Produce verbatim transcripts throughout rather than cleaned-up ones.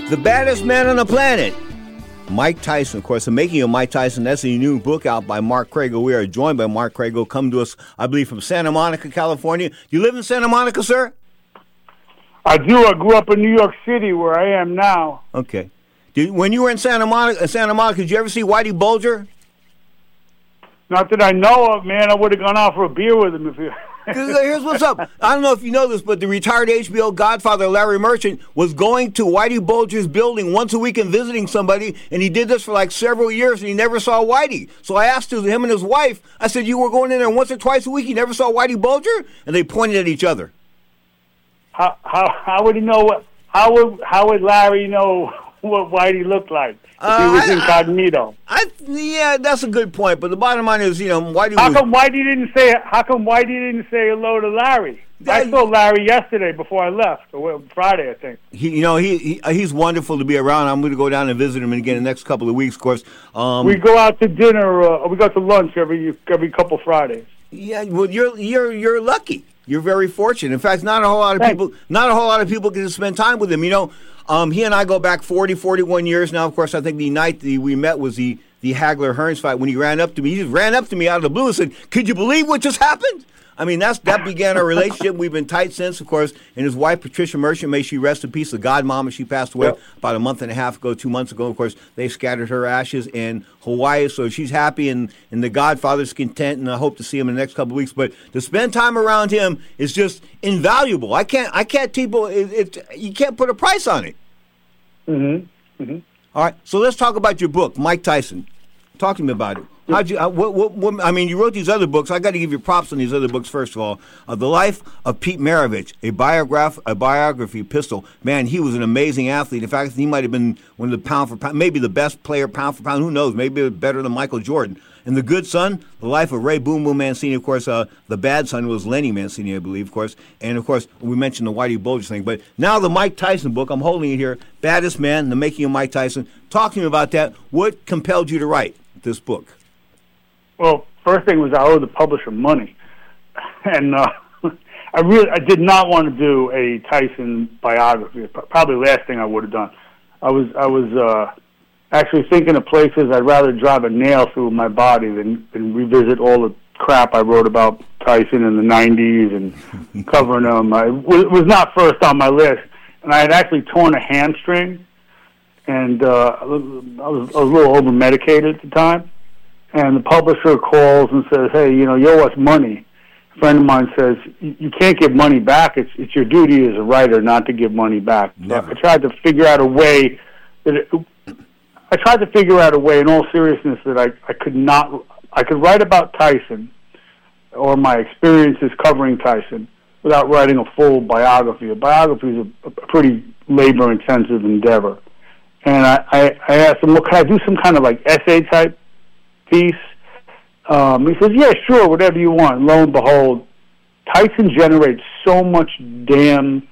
The baddest man on the planet, Mike Tyson. Of course, The Making of Mike Tyson. That's a new book out by Mark Crago. We are joined by Mark Crago, come to us, I believe, from Santa Monica, California. You live in Santa Monica, sir? I do. I grew up in New York City, where I am now. Okay. Did, when you were in Santa Monica, Santa Monica, did you ever see Whitey Bulger? Not that I know of, man. I would have gone out for a beer with him if you... Here's what's up. I don't know if you know this, but the retired H B O Godfather Larry Merchant was going to Whitey Bulger's building once a week and visiting somebody, and he did this for like several years, and he never saw Whitey. So I asked him and his wife, I said, you were going in there once or twice a week, you never saw Whitey Bulger? And they pointed at each other. How how how would he know what? How would how would Larry know what Whitey looked like if uh, he was I, incognito? I, I yeah, that's a good point. But the bottom line is, you know, Whitey. How was, come Whitey didn't say? How come Whitey didn't say hello to Larry? That, I saw Larry yesterday before I left, or Friday, I think. He, you know, he, he he's wonderful to be around. I'm going to go down and visit him again the next couple of weeks, of course. Um, we go out to dinner. Uh, we go to lunch every every couple Fridays. Yeah, well, you're you're you're lucky. You're very fortunate. In fact, not a whole lot of Thanks. people, not a whole lot of people get to spend time with him. You know, um, he and I go back forty, forty-one years now. Of course, I think the night that we met was the the Hagler-Hearns fight when he ran up to me. He just ran up to me out of the blue and said, "Could you believe what just happened?" I mean, that's that began our relationship. We've been tight since, of course. And his wife, Patricia Merchant, may she rest in peace, the godmama. She passed away Yep. about a month and a half ago, two months ago. Of course, they scattered her ashes in Hawaii, so she's happy, and, and the godfather's content, and I hope to see him in the next couple of weeks. But to spend time around him is just invaluable. I can't, I can't, people, it, it, you can't put a price on it. Mm-hmm. Mm-hmm. All right, so let's talk about your book, Mike Tyson. Talk to me about it. How'd you? Uh, what, what, what, I mean, you wrote these other books. I got to give you props on these other books. First of all, uh, The Life of Pete Maravich, a biograph, a biography pistol. Man, he was an amazing athlete. In fact, he might have been one of the pound for pound, maybe the best player pound for pound. Who knows? Maybe better than Michael Jordan. And The Good Son, The Life of Ray Boom Boom Mancini. Of course, uh, the bad son was Lenny Mancini, I believe. Of course, and of course, we mentioned the Whitey Bulger thing. But now the Mike Tyson book. I'm holding it here. Baddest Man: The Making of Mike Tyson. Talk to me about that. What compelled you to write this book? Well, first thing was I owed the publisher money, and uh, I really I did not want to do a Tyson biography. Probably the last thing I would have done. I was I was uh, actually thinking of places I'd rather drive a nail through my body than, than revisit all the crap I wrote about Tyson in the nineties and covering him. I, it was not first on my list, and I had actually torn a hamstring, and uh, I was I was a little over medicated at the time. And the publisher calls and says, "Hey, you know, you owe us money." A friend of mine says, "You can't give money back. It's it's your duty as a writer not to give money back." So I tried to figure out a way that it, I tried to figure out a way, in all seriousness, that I, I could not I could write about Tyson or my experiences covering Tyson without writing a full biography. A biography is a, a pretty labor-intensive endeavor. And I, I, I asked him, "Well, can I do some kind of like essay type piece?" Um, he says, "Yeah, sure, whatever you want." Lo and behold, Tyson generates so much damn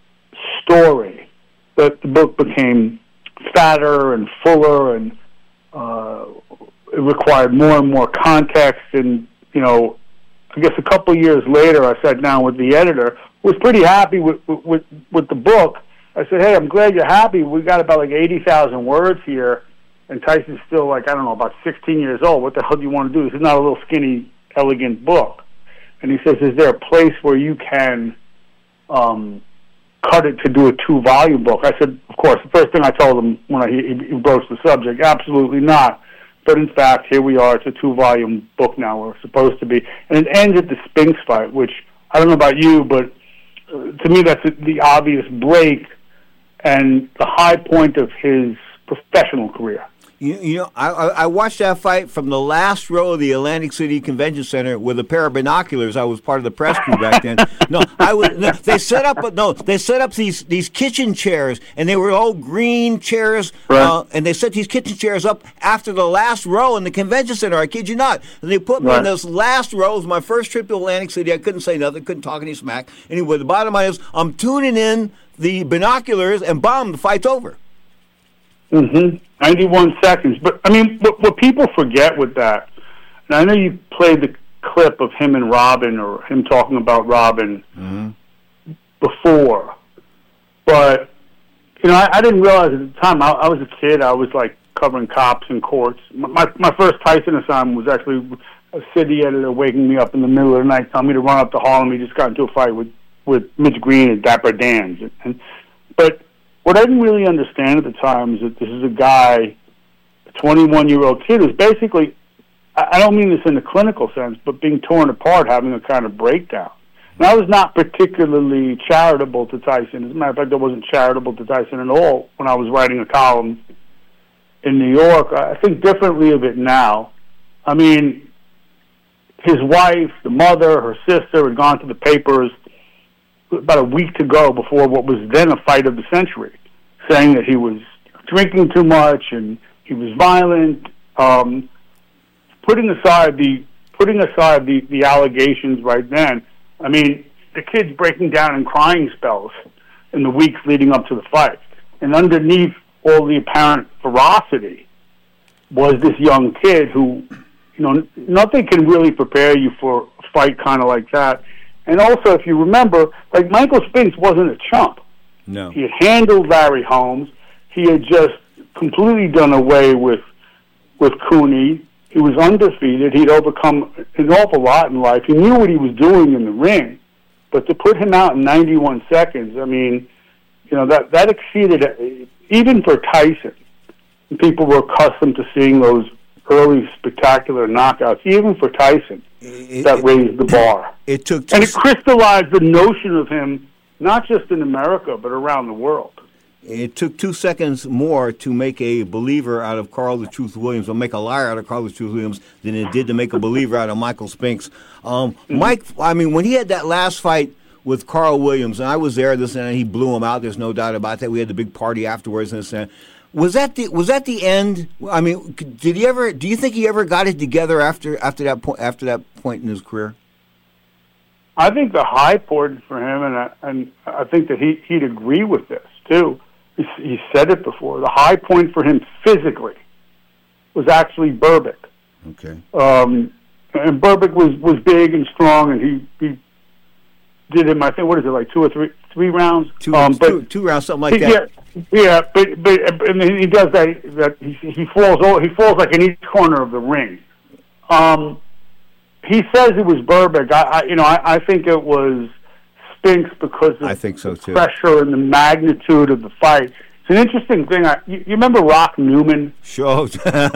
story that the book became fatter and fuller, and uh, it required more and more context. And, you know, I guess a couple of years later, I sat down with the editor, who was pretty happy with, with, with the book. I said, "Hey, I'm glad you're happy. We got about like eighty thousand words here. And Tyson's still, like, I don't know, about sixteen years old. What the hell do you want to do? This is not a little skinny, elegant book." And he says, "Is there a place where you can um, cut it to do a two-volume book?" I said, of course, the first thing I told him when I, he, he broached the subject, absolutely not. But in fact, here we are. It's a two-volume book now, or it's supposed to be. And it ends at the Spinks fight, which, I don't know about you, but uh, to me that's the obvious break and the high point of his professional career. You, you know, I, I watched that fight from the last row of the Atlantic City Convention Center with a pair of binoculars. I was part of the press crew back then. No, I was. No, they set up. No, they set up these these kitchen chairs, and they were all green chairs. Right. Uh, and they set these kitchen chairs up after the last row in the convention center. I kid you not. And they put me Right. in this last row. It was my first trip to Atlantic City. I couldn't say nothing. Couldn't talk any smack. Anyway, the bottom line is, I'm tuning in the binoculars, and bomb, the fight's over. Mm-hmm. ninety-one seconds. But, I mean, what, what people forget with that, and I know you played the clip of him and Robin, or him talking about Robin mm-hmm. before, but you know, I, I didn't realize at the time. I, I was a kid. I was like covering cops in courts. My my first Tyson assignment was actually a city editor waking me up in the middle of the night, telling me to run up to Harlem. He just got into a fight with with Mitch Green and Dapper Dans. And, and but what I didn't really understand at the time is that this is a guy, a twenty-one-year-old kid, who's basically, I don't mean this in the clinical sense, but being torn apart, having a kind of breakdown. And I was not particularly charitable to Tyson. As a matter of fact, I wasn't charitable to Tyson at all when I was writing a column in New York. I think differently of it now. I mean, his wife, the mother, her sister had gone to the papers about a week to go before what was then a fight of the century, saying that he was drinking too much and he was violent. Um, putting aside the putting aside the, the allegations right then, I mean, the kid's breaking down in crying spells in the weeks leading up to the fight. And underneath all the apparent ferocity was this young kid who, you know, nothing can really prepare you for a fight kind of like that. And also, if you remember, like, Michael Spinks wasn't a chump. No. He had handled Larry Holmes. He had just completely done away with with Cooney. He was undefeated. He'd overcome an awful lot in life. He knew what he was doing in the ring. But to put him out in ninety-one seconds, I mean, you know, that, that exceeded, even for Tyson. People were accustomed to seeing those early spectacular knockouts. Even for Tyson, it, that it, raised the bar. It took and it crystallized the notion of him, not just in America, but around the world. It took two seconds more to make a believer out of Carl the Truth Williams, or make a liar out of Carl the Truth Williams, than it did to make a believer out of Michael Spinks. Um, mm-hmm. Mike, I mean, when he had that last fight with Carl Williams, and I was there, this and he blew him out. There's no doubt about that. We had the big party afterwards, and this and was that the was that the end? I mean, did he ever? Do you think he ever got it together after after that point after that point in his career? I think the high point for him, and I, and I think that he he'd agree with this too. He said it before. The high point for him physically was actually Berbick. Okay. Um, and Berbick was, was big and strong, and he, he did him, I think, what is it, like two or three three rounds? Two, um, but, two, two rounds, something like that. Yeah, yeah, but but and he does that. That he, he falls over, he falls like in each corner of the ring. Um, he says it was Berbick. I, I you know I, I think it was Spinks because of I think so too. the pressure and the magnitude of the fight. It's an interesting thing. I, you, you remember Rock Newman? Sure.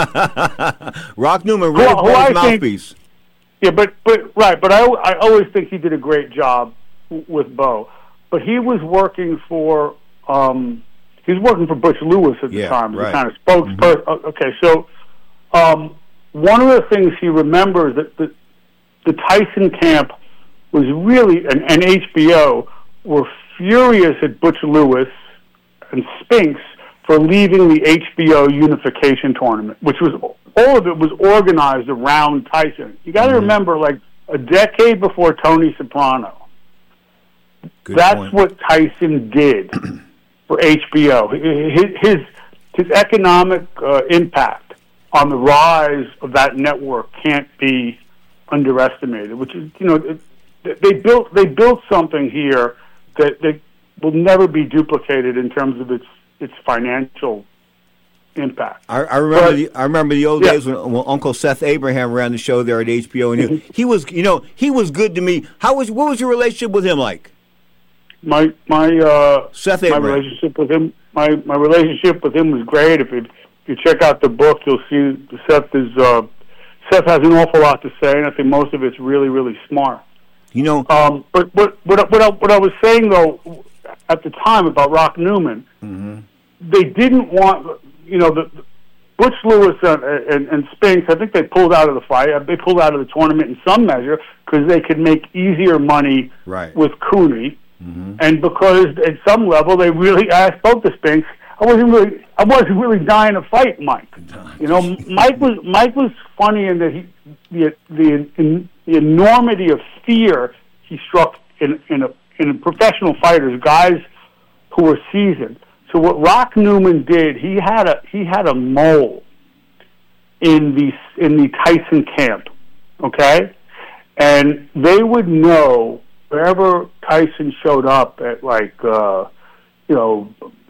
Rock Newman, really who, who I mouthpiece. Think, yeah, but but right, but I I always think he did a great job w- with Bo. But he was working for um, he was working for Butch Lewis at the yeah, time as right. a kind of spokesperson. Mm-hmm. Okay, so um, one of the things he remembers that the, the Tyson camp was really, and, and H B O were furious at Butch Lewis and Spinks for leaving the H B O Unification Tournament, which was, all of it was organized around Tyson. You got to mm-hmm. remember, like, a decade before Tony Soprano, Good that's point. what Tyson did for H B O. His, his, his economic uh, impact on the rise of that network can't be underestimated, which is, you know, it, They built they built something here that, that will never be duplicated in terms of its its financial impact. I, I remember but, the I remember the old yeah. days when, when Uncle Seth Abraham ran the show there at H B O, and he, he was you know he was good to me. How was what was your relationship with him like? My my uh, Seth my Abraham. relationship with him my, my relationship with him was great. If, it, if you check out the book, you'll see Seth is uh, Seth has an awful lot to say, and I think most of it's really really smart. You know, um, but what what what I, what I was saying though at the time about Rock Newman, mm-hmm. they didn't want, you know, the, Butch Lewis and, and, and Spinks. I think they pulled out of the fight. They pulled out of the tournament in some measure because they could make easier money right. with Cooney, mm-hmm. and because at some level they really. I spoke to Spinks. I wasn't really. I wasn't really dying to fight Mike. You know, Mike was Mike was funny in that he the the. In, the enormity of fear he struck in in, a, in professional fighters, guys who were seasoned. So what Rock Newman did, he had a he had a mole in the in the Tyson camp, okay, and they would know wherever Tyson showed up at, like uh, you know,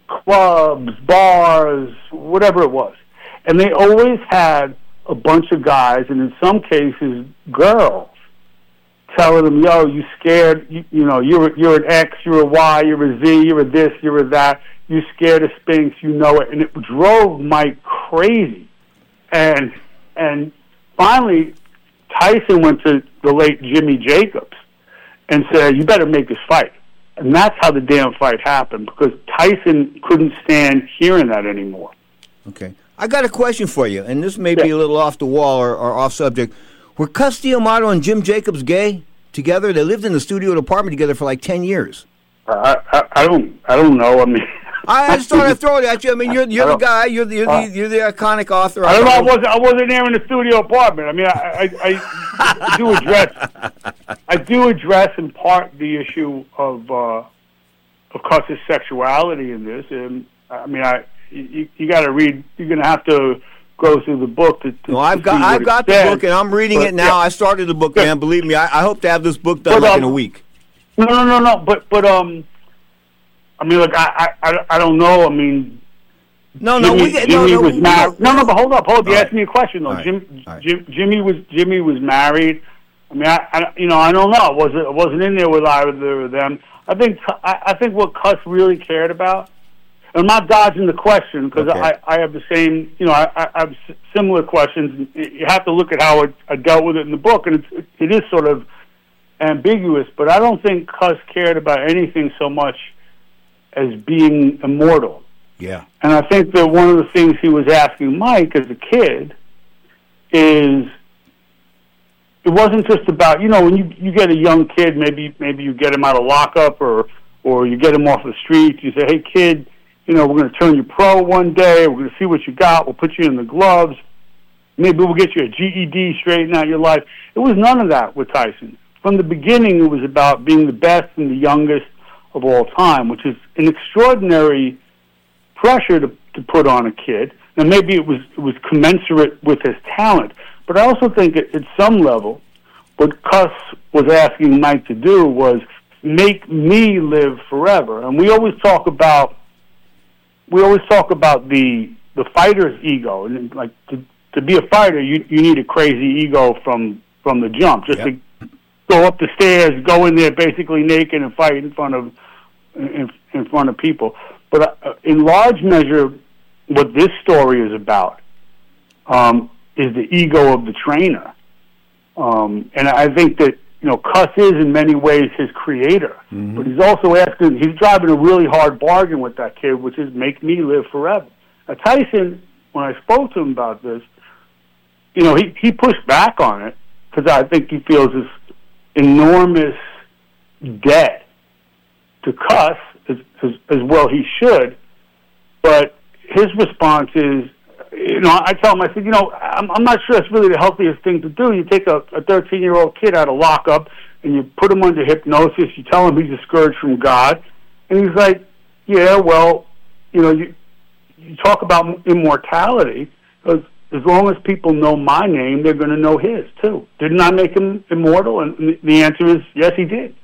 clubs, bars, whatever it was. And they always had a bunch of guys, and in some cases, girls, telling them, yo, you scared, you, you know, you're, you're an X, you're a Y, you're a Z, you're a this, you're a that, you scared of Spinks, you know it. And it drove Mike crazy. And and finally, Tyson went to the late Jimmy Jacobs and said, you better make this fight. And that's how the damn fight happened, because Tyson couldn't stand hearing that anymore. Okay. I got a question for you, and this may be Yeah. a little off the wall or, or off subject. Were Cus D'Amato and Jim Jacobs gay together? They lived in the studio apartment together for like ten years. I, I, I don't I don't know. I mean, I just thought I'd throw it at you. I mean, you're you're the guy. You're the you're the, you're the iconic author. I don't know. I wasn't I wasn't there in the studio apartment. I mean, I I, I do address I do address in part the issue of uh, of Cus's sexuality in this, and I mean, I you, you got to read. You're going to have to go through the book to. to no, I've to got see what I've it got the says. book, and I'm reading But, it now. yeah. I started the book, Yeah. man. Believe me, I, I hope to have this book done But, like um, in a week. No, no, no, no. But but um, I mean, look, I I, I- I don't know. I mean. No, no, Jimmy, we get no, Jimmy no, was we- married. No, no, but hold up, hold up. You All asked me a question though. All right. Jim, All right. Jim, Jimmy was Jimmy was married. I mean, I, I you know, I don't know. I wasn't I wasn't in there with either of them. I think I, I think what Cus really cared about. I'm not dodging the question because Okay. I, I have the same. You know, I, I have s- similar questions. You have to look at how it, I dealt with it in the book, and it's, it is sort of ambiguous. But I don't think Cus cared about anything so much as being immortal. Yeah. And I think that one of the things he was asking Mike as a kid is it wasn't just about, you know, when you, you get a young kid, maybe maybe you get him out of lockup or or you get him off the streets, you say, hey, kid, you know, we're going to turn you pro one day, we're going to see what you got, we'll put you in the gloves, maybe we'll get you a G E D, straighten out your life. It was none of that with Tyson. From the beginning, it was about being the best and the youngest of all time, which is an extraordinary pressure to, to put on a kid. Now, maybe it was it was commensurate with his talent, but I also think at, at some level, what Cus was asking Mike to do was make me live forever. And we always talk about we always talk about the the fighter's ego, and like to, to be a fighter, you you need a crazy ego from from the jump, just Yep. to go up the stairs, go in there basically naked and fight in front of in, in front of people. But uh, in large measure, what this story is about um, is the ego of the trainer. Um, and I think that, you know, Cus is in many ways his creator. Mm-hmm. But he's also asking, he's driving a really hard bargain with that kid, which is make me live forever. Now, Tyson, when I spoke to him about this, you know, he, he pushed back on it because I think he feels this enormous debt to Cus, as, as, as well he should. But his response is, you know, I tell him, I said, you know, I'm, I'm not sure it's really the healthiest thing to do. You take a thirteen-year-old kid out of lockup and you put him under hypnosis. You tell him he's a scourge from God. And he's like, yeah, well, you know, you, you talk about immortality. Because as long as people know my name, they're going to know his, too. Didn't I make him immortal? And the answer is, yes, he did.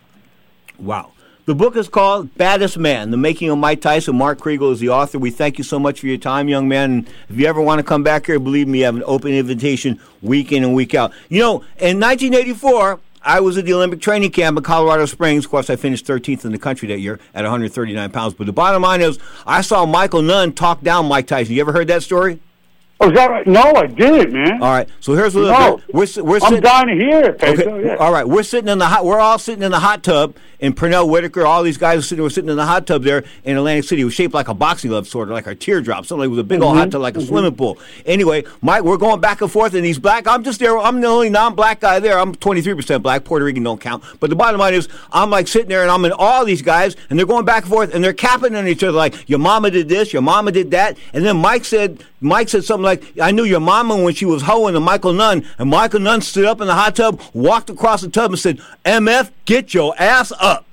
Wow. The book is called Baddest Man, The Making of Mike Tyson. Mark Kriegel is the author. We thank you so much for your time, young man. And if you ever want to come back here, believe me, you have an open invitation week in and week out. You know, in nineteen eighty-four, I was at the Olympic training camp in Colorado Springs. Of course, I finished thirteenth in the country that year at one hundred thirty-nine pounds. But the bottom line is, I saw Michael Nunn talk down Mike Tyson. You ever heard that story? Oh, is that right? No, I didn't, man. All right. So here's what No. we're, we're I'm sitting. dying to hear it, Pedro. Okay. Yeah. All right. We're sitting in the hot. We're all sitting in the hot tub, and Pernell Whitaker, all these guys are sitting. We're sitting in the hot tub there in Atlantic City. It was shaped like a boxing glove, sort of like a teardrop. Something like it was a big old Mhm. hot tub, like a swimming pool. Anyway, Mike, we're going back and forth, and these black. I'm just there. I'm the only non-black guy there. I'm twenty-three percent black. Puerto Rican don't count. But the bottom line is, I'm like sitting there, and I'm in all these guys, and they're going back and forth, and they're capping on each other like, your mama did this, your mama did that, and then Mike said, Mike said something like, I knew your mama when she was hoeing to Michael Nunn, and Michael Nunn stood up in the hot tub, walked across the tub, and said, M F, get your ass up.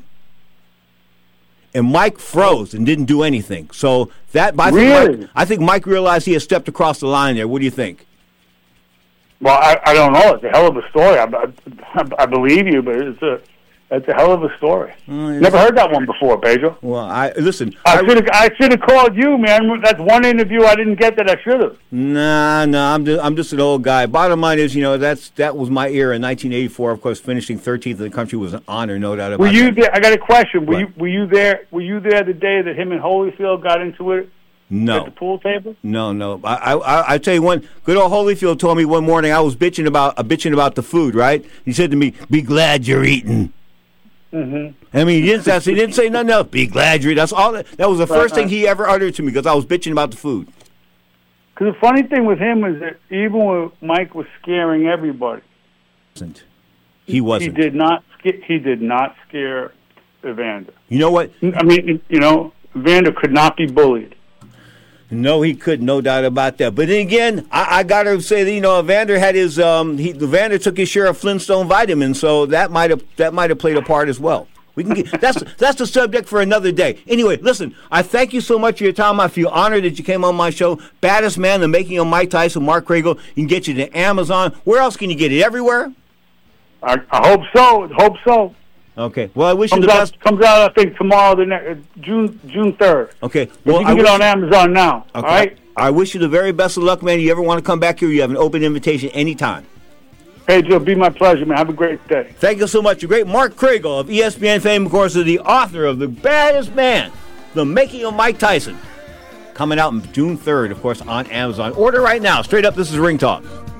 And Mike froze and didn't do anything. So that, I think, Really? Mike, I think Mike realized he had stepped across the line there. What do you think? Well, I, I don't know. It's a hell of a story. I, I, I believe you, but it's a That's a hell of a story. Mm, Never heard that one before, Pedro. Well, I listen. I should have. I should have called you, man. That's one interview I didn't get that I should have. Nah, nah. I'm just, I'm just an old guy. Bottom line is, you know, that's that was my era in nineteen eighty-four. Of course, finishing thirteenth in the country was an honor, no doubt about it. Were you there? I got a question. Were What? you Were you there? Were you there the day that him and Holyfield got into it No. at the pool table? No, no. I, I, I tell you one. Good old Holyfield told me one morning I was bitching about, uh, bitching about the food. Right? He said to me, "Be glad you're eating." Mm-hmm. I mean, he didn't, say, he didn't say nothing else. Be glad you're eating. That's all. That, that was the first Right, thing he ever uttered to me because I was bitching about the food. Because the funny thing with him is that even when Mike was scaring everybody, He wasn't. He did not. sca- He did not scare Evander. You know what? I mean, you know, Evander could not be bullied. No, he could, no doubt about that. But then again, I, I got to say that, you know, Evander had his um, he Evander took his share of Flintstone vitamins, so that might have that might have played a part as well. We can get that's that's the subject for another day. Anyway, listen, I thank you so much for your time. I feel honored that you came on my show. Baddest Man, The Making of Mike Tyson, Mark Kriegel. You can get you to Amazon. Where else can you get it? Everywhere? I, I hope so. Hope so. Okay. Well, I wish you Comes the out, best. comes out, I think, tomorrow, the next, uh, June June third. Okay. Well, Well, you I can get wish on Amazon now. Okay. All right. I wish you the very best of luck, man. You ever want to come back here, you have an open invitation anytime. Pedro, be my pleasure, man. Have a great day. Thank you so much. The great Mark Kriegel of E S P N fame, of course, is the author of The Baddest Man, The Making of Mike Tyson. Coming out on June third, of course, on Amazon. Order right now. Straight up, this is Ring Talk.